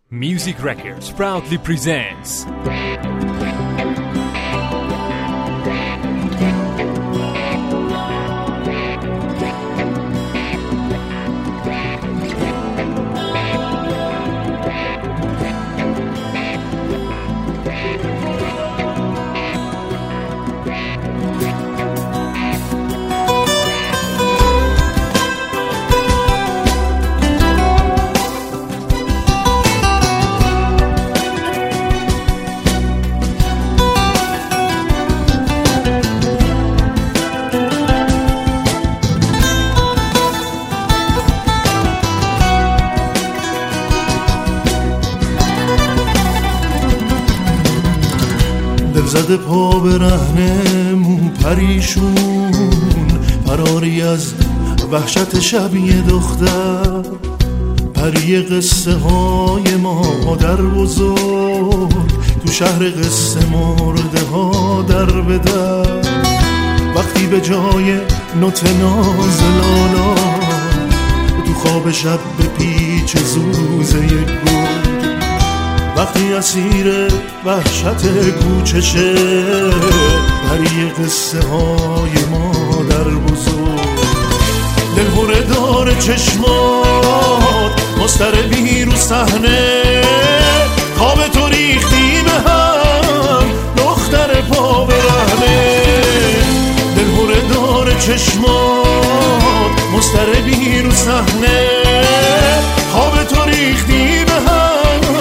Music Records proudly presents دل زده پا به رهن مو پریشون، فراری از وحشت شبیه دختر، پری قصه های مادر بزرگ، تو شهر قصه مرده ها در به در. وقتی به جای نوت ناز لالا تو خواب شب به پیچ زوزه گل، وقتی اسیر وحشت کوچشه پری قصه های مادر بزرگ. دلهوره داره چشمات مضطربی رو صحنه، خواب تو ریختی به هم دختر پا به رهنه. دلهوره داره چشمات مضطربی رو صحنه، خواب تو ریختی به هم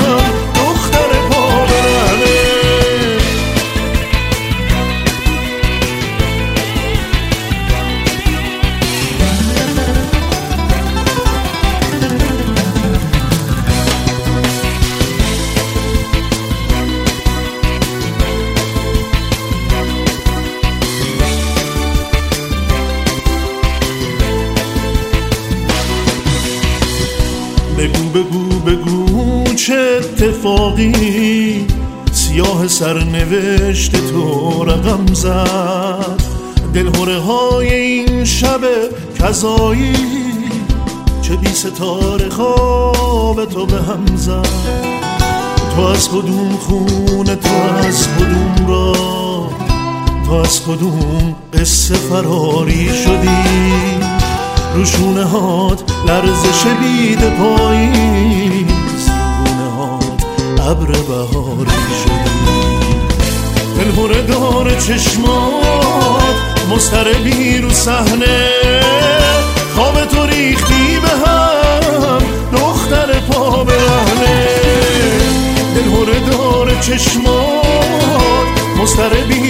بگو چه اتفاقی سیاه سرنوشت تو رقم زد. دلهوره های این شب کذایی چه بی ستاره خواب تو به هم زد. تو از کدوم خونه، تو از کدوم راه، تو از کدوم قصه فراری شدی. روشونه هات لرزش بید پاییز، روشونه هات ابر بهاری شدی. دلهوره داره چشمات مضطربی رو صحنه، خواب تو ریختی به هم دختر پا به رهنه. دلهوره داره چشمات مضطربی